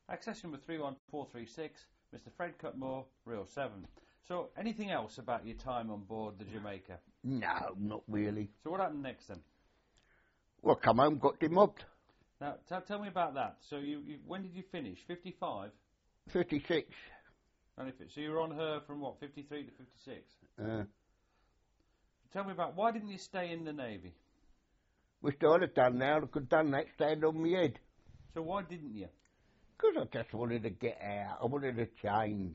Access number 31436, Mr. Fred Cutmore, Reel 7. So, anything else about your time on board the Jamaica? No, not really. So, what happened next then? Well, I come home, got demobbed. Now, tell me about that. So, you when did you finish? 55? 56. So, you were on her from what, 53 to 56? Uh, Tell me about, why didn't you stay in the Navy? Wish I'd have done now. I could have done that, stand on my head. So, why didn't you? Because I just wanted to get out. I wanted to change.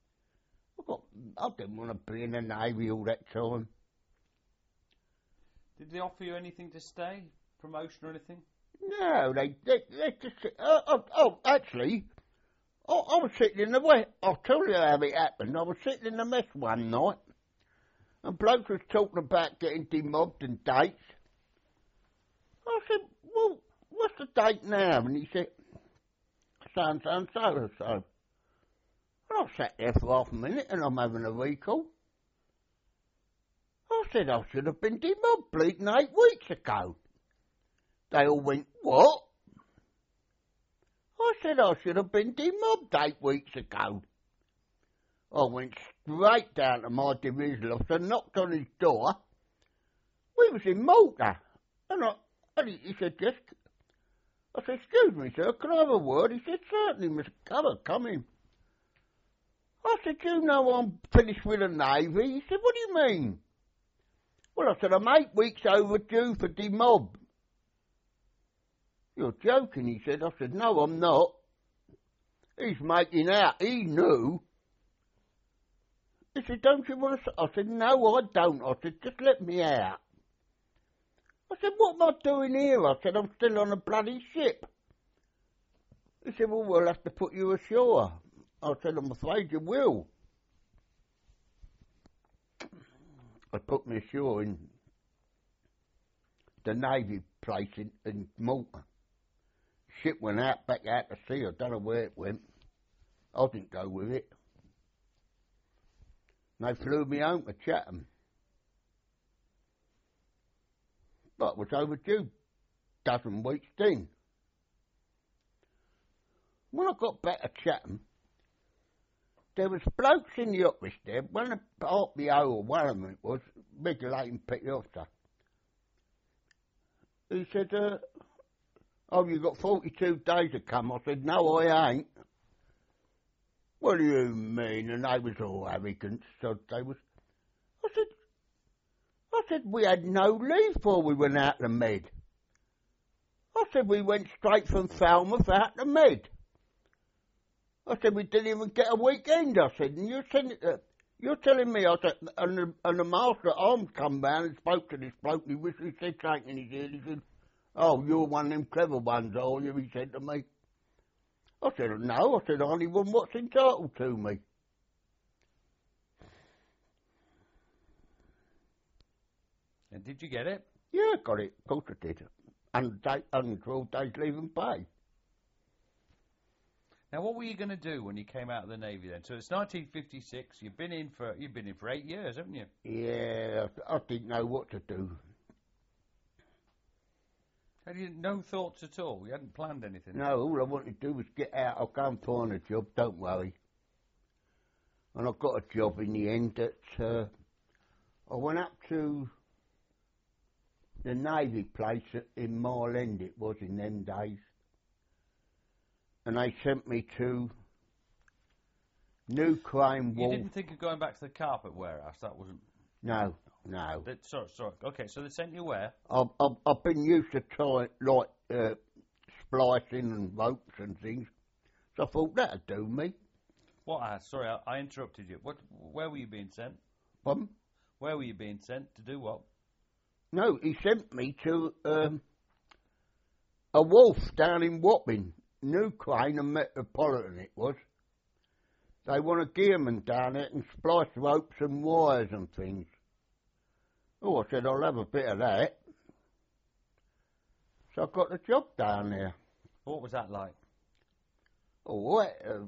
I didn't want to be in the Navy all that time. Did they offer you anything to stay? Promotion or anything? No, they just... actually, I was sitting in the... I'll tell you how it happened. I was sitting in the mess one night, and blokes was talking about getting demobbed and dates. I said, well, what's the date now? And he said, so and so and so and so. And I sat there for half a minute, and I'm having a recall. I said I should have been demobbed bleeding 8 weeks ago. They all went, what? I said I should have been demobbed 8 weeks ago. I went straight down to my division officer, knocked on his door. We was in Malta. And he said, yes. I said, excuse me, sir, can I have a word? He said, certainly, Mr. Cutler, come in. I said, you know I'm finished with the Navy? He said, what do you mean? Well, I said, I'm 8 weeks overdue for demob. You're joking, he said. I said, no, I'm not. He's making out. He knew. He said, don't you want to... I said, no, I don't. I said, just let me out. I said, what am I doing here? I said, I'm still on a bloody ship. He said, well, we'll have to put you ashore. I said, I'm afraid you will. I put me ashore in the Navy place in Malta. Ship went back out to sea. I don't know where it went. I didn't go with it. And they flew me home to Chatham. But it was overdue. Dozen weeks then. When I got back to Chatham, there was blokes in the office there, one of the RPO or one of them it was, regulating petty officer. He said, oh, you got 42 days to come. I said, no, I ain't. What do you mean? And they was all arrogant. So they was, I said, we had no leave before we went out to Med. I said, we went straight from Falmouth out to Med. I said, we didn't even get a weekend. I said, and you're telling me, I said, and the master at arms come round and spoke to this bloke, and he wished he said something in his ear. He said, oh, you're one of them clever ones, are you? He said to me. I said, no. I said, I only want what's entitled to me. And did you get it? Yeah, I got it. Of course I did. 112 days leave and pay. Now, what were you going to do when you came out of the Navy then? So it's 1956. You've been in for 8 years, haven't you? Yeah, I didn't know what to do. Had you no thoughts at all? You hadn't planned anything? No, all I wanted to do was get out. I'll go and find a job, don't worry. And I got a job in the end that I went up to the Navy place in Mile End, it was in them days. And they sent me to New Crane Wharf. You didn't think of going back to the carpet warehouse? That wasn't... No. Sorry. Okay, so they sent you where? I've been used to trying, splicing and ropes and things. So I thought that'd do me. What? Sorry, I interrupted you. Where were you being sent? Pardon? Where were you being sent? To do what? No, he sent me to a wharf down in Wapping. New Crane and Metropolitan it was. They want a gearman down there and splice ropes and wires and things. Oh, I said, I'll have a bit of that. So I got the job down there. What was that like? Oh,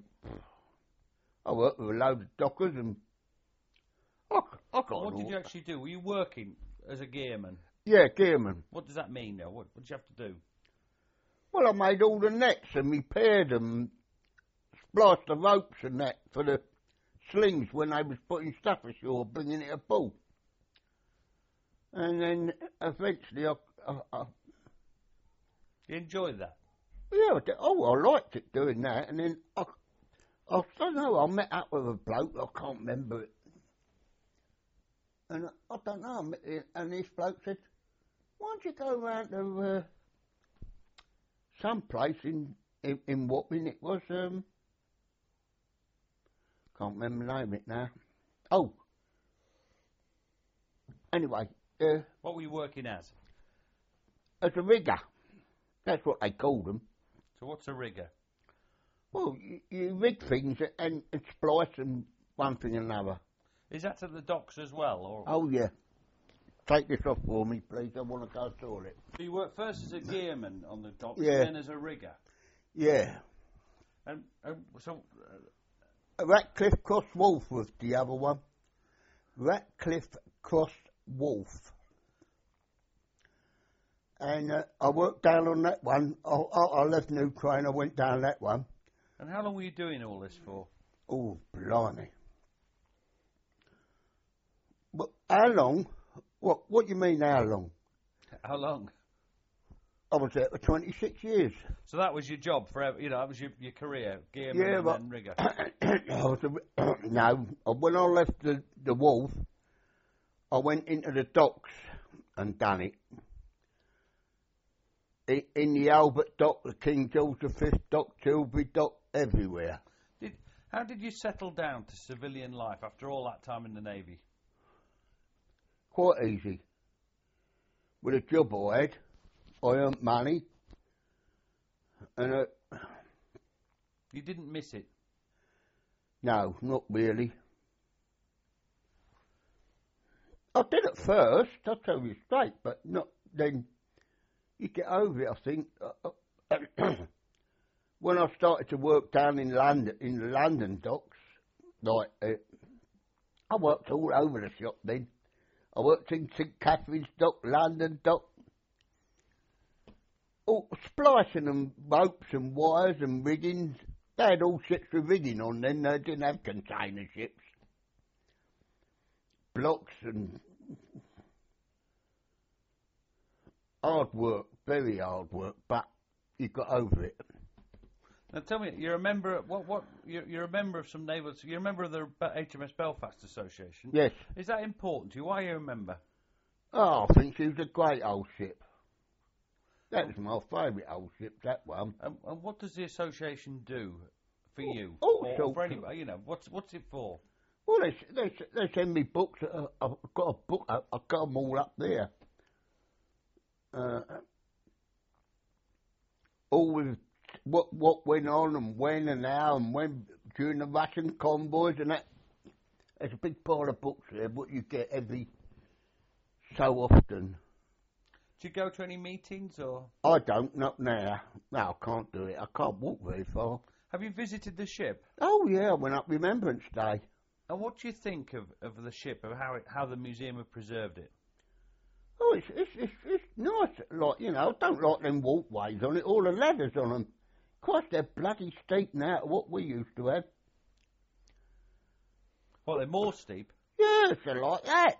I worked with a load of dockers and I got... What did you actually do? Were you working as a gearman? Yeah, gearman. What does that mean now? What did you have to do? Well, I made all the nets and repaired them spliced the ropes and that for the slings when they was putting stuff ashore, bringing it a pull. And then eventually I You enjoyed that? yeah, I liked it doing that. And then I don't know, I met up with a bloke, I can't remember it. And I don't know, and this bloke said, why don't you go round to some place in Wapping it was, can't remember the name of it now. Oh, anyway. What were you working as? As a rigger. That's what they called them. So what's a rigger? Well, you rig things and splice and one thing and another. Is that at the docks as well? Or? Oh, yeah. Take this off for me, please. I want to go to the toilet. So you worked first as a gearman on the docks, Yeah. and then as a rigger? Yeah. And so... Ratcliffe Cross Wolf was the other one. Ratcliffe Cross Wolf. And I worked down on that one. I left New Crane, I went down that one. And how long were you doing all this for? Oh, blimey. But how long? What do you mean how long? How long? I was there for 26 years. So that was your job forever, you know, that was your career, gearman Yeah, and but then rigger. No, when I left the Wolf, I went into the docks and done it. In the Albert Dock, the King George V Dock, Tilbury Dock, everywhere. How did you settle down to civilian life after all that time in the Navy? Quite easy. With a job I had, I earned money, and You didn't miss it? no, not really. I did at first, I'll tell you straight, but not then. You get over it, I think. When I started to work down in London, in the London docks, like I worked all over the shop then. I worked in St Catherine's Dock, London Dock, all splicing and ropes and wires and rigging. They had all ships with rigging on then. They didn't have container ships. Blocks and hard work, very hard work, but you got over it. Now tell me, you're a member. You're a member of some naval. You're a member of the HMS Belfast Association. Yes. Is that important to you? Why are you a member? Oh, I think she was a great old ship. That was my favourite old ship, that one. And what does the association do for you? All or sorts for anybody? You know, what's it for? Well, they send me books. I've got a book. I've got them all up there. All with what went on and when and how and when during the Russian convoys and that. There's a big pile of books there, what you get every so often. Do you go to any meetings or? I don't, not now. No, I can't do it. I can't walk very far. Have you visited the ship? Oh yeah, I went up Remembrance Day. And what do you think of the ship, of how the museum have preserved it? Oh, it's nice. Like, you know, I don't like them walkways on it, all the ladders on them. Of course, they're bloody steep now, what we used to have. Well, they're more steep. Yes, they're like that.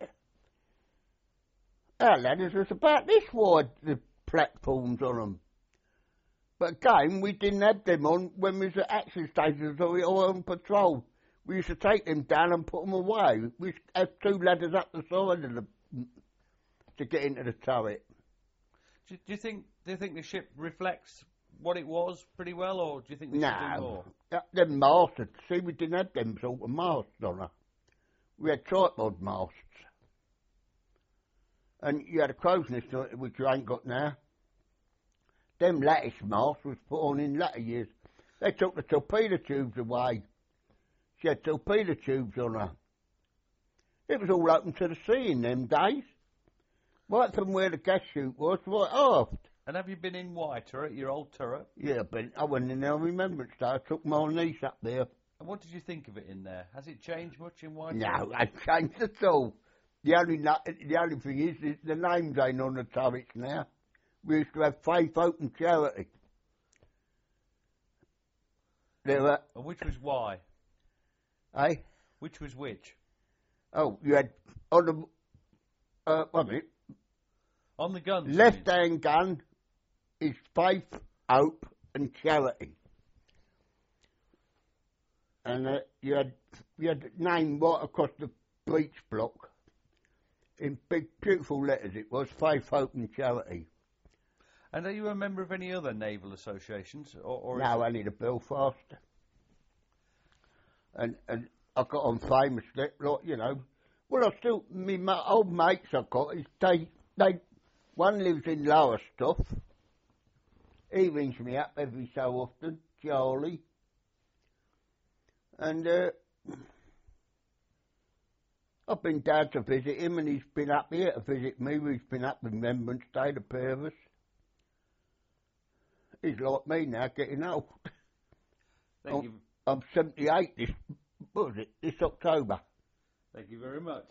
Our ladders was about this wide, the platforms on them. But again, we didn't have them on when we was at action stations or on patrol. We used to take them down and put them away. We used to have two ladders up the side of to get into the turret. Do you think the ship reflects what it was pretty well, or do you think they should do more? Them masts, see, we didn't have them sort of masts on her. We had tripod masts. And you had a crow's nest on it, which you ain't got now. Them lattice masts was put on in latter years. They took the torpedo tubes away. She had torpedo tubes on her. It was all open to the sea in them days. Right from where the gas chute was, right aft. And have you been in Y turret, your old turret? Yeah, but I went in there on Remembrance Day. I took my niece up there. And what did you think of it in there? Has it changed much in Y turret? No, it ain't changed at all. The only thing is the names ain't on the turrets now. We used to have Faith, Hope and Charity. there were, And which was why? eh? Which was which? Oh, you had on the, what was it? On the guns. you mean? Left-hand gun is faith, hope, and charity. And you had name right across the breech block in big, beautiful letters. It was faith, hope, and charity. And are you a member of any other naval associations? Or Now only the Belfast. And I got on famously, like, you know. Well, I still, my old mates I got, is one lives in Lowestoft. He rings me up every so often, Charlie. And I've been down to visit him, and he's been up here to visit me. We've been up in Remembrance Day, the pair of us. He's like me now, getting old. Thank you. I'm 78 this October. Thank you very much.